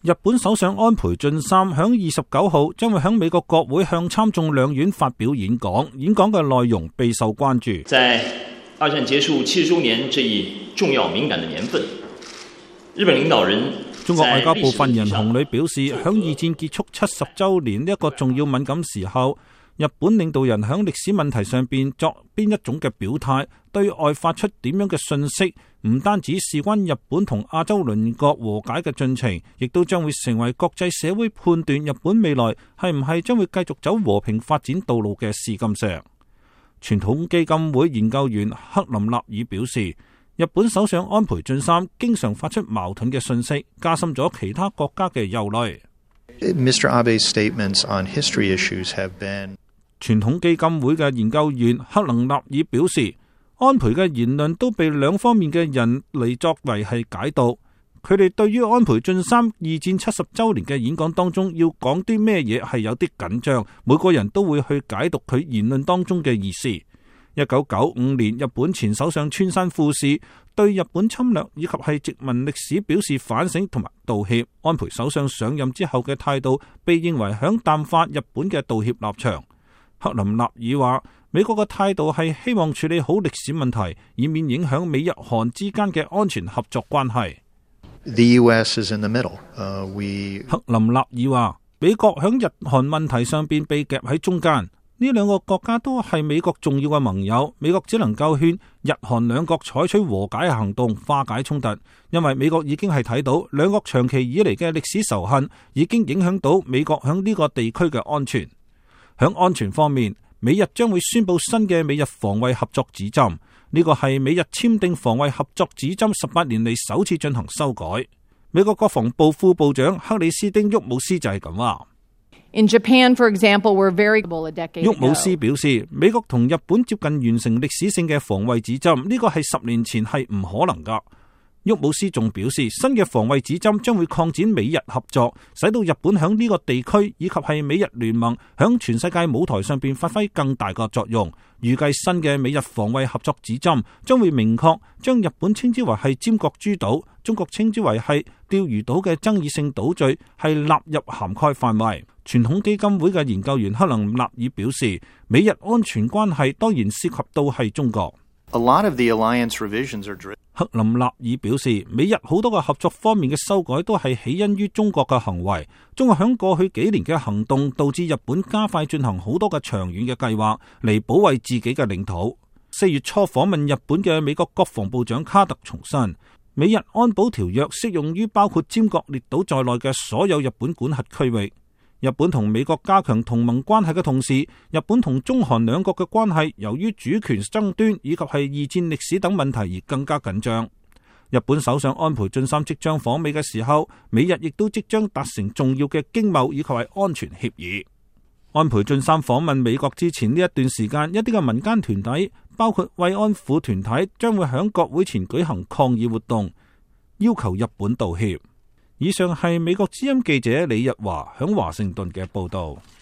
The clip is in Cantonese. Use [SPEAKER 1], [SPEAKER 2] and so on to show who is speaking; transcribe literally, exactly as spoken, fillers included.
[SPEAKER 1] 日本首相安倍晉三響二十九號將會響美國國會向參眾兩院發表演講，演講嘅內容備受關注。
[SPEAKER 2] 在二戰結束七十周年這一重要敏感的年份，日本領導人
[SPEAKER 1] 中國外交部發言人洪磊表示，響二戰結束七十周年呢一個重要敏感時候，日本領導人響歷史問題上邊作邊一種嘅表態，對外發出點樣嘅信息，唔單止事關日本同亞洲鄰國和解嘅進程，亦都將會成為國際社會判斷日本未來係唔係將會繼續走和平發展道路嘅試金石。傳統基金會研究員克林納爾表示，日本首相安倍晉三經常發出矛盾嘅信息，加深咗其他國家嘅憂慮。
[SPEAKER 3] Mister Abe's statements on history issues have been
[SPEAKER 1] 傳統基金會嘅研究員克林納爾表示，安倍嘅言論都被兩方面嘅人嚟作為係解讀。佢哋對於安倍晉三二戰七十周年嘅演講當中要講啲咩嘢係有啲緊張，每個人都會去解讀佢言論當中嘅意思。一九九五年，日本前首相村山富市對日本侵略以及係殖民歷史表示反省同埋道歉。安倍首相上任之後嘅態度被認為響淡化日本嘅道歉立場。克林納爾話，美國嘅態度係希望處理好歷史問題，以免影響美日韓之間嘅安全合作關係。
[SPEAKER 3] The U S is in the middle. Uh, we...
[SPEAKER 1] 克林納爾話，美國響日韓問題上邊被夾喺中間，呢兩個國家都係美國重要嘅盟友，美國只能夠勸日韓兩國採取和解行動，化解衝突，因為美國已經係睇到兩國長期以嚟嘅歷史仇恨已經影響到美國響呢個地區嘅安全。響安全方面，美日將會宣布新嘅美日防衛合作指針，呢個係美日簽訂防衛合作指針十八年嚟首次進行修改。美國國防部副部長克里斯汀·沃姆斯就係咁話。
[SPEAKER 4] In Japan, for example, we're very able a decade ago.
[SPEAKER 1] 沃姆斯表示，美國同日本接近完成歷史性嘅防衛指針，呢個係十年前係唔可能噶。沃姆斯仲表示，新嘅防衛指針將會擴展美日合作，使到日本響呢個地區以及係美日聯盟響全世界舞台上邊發揮更大嘅作用。預計新嘅美日防衛合作指針將會明確將日本稱之為係尖閣諸島，中國稱之為係釣魚島嘅爭議性島嶼係納入涵蓋範圍。傳統基金會嘅研究員克林納爾表示，美日安全關係當然涉及到係中國。
[SPEAKER 3] A lot of the alliance revisions are driven.
[SPEAKER 1] 克林納爾表示，美日好多嘅合作方面嘅修改都係起因於中國嘅行為。中國響過去幾年嘅行動，導致日本加快進行好多嘅長遠嘅計劃嚟保衛自己嘅領土。四月初訪問日本嘅美國國防部長卡特重申，美日安保條約適用於包括尖閣列島在內嘅所有日本管轄區域。日本同美國加強同盟關係嘅同時，日本同中韓兩國嘅關係由於主權爭端以及係二戰歷史等問題而更加緊張。日本首相安倍晉三即將訪美嘅時候，美日亦都即將達成重要嘅經貿以及係安全協議。安倍晉三訪問美國之前呢一段時間，一啲嘅民間團體，包括慰安婦團體，將會喺國會前舉行抗議活動，要求日本道歉。以上係美國之音記者李日華響華盛頓嘅報道。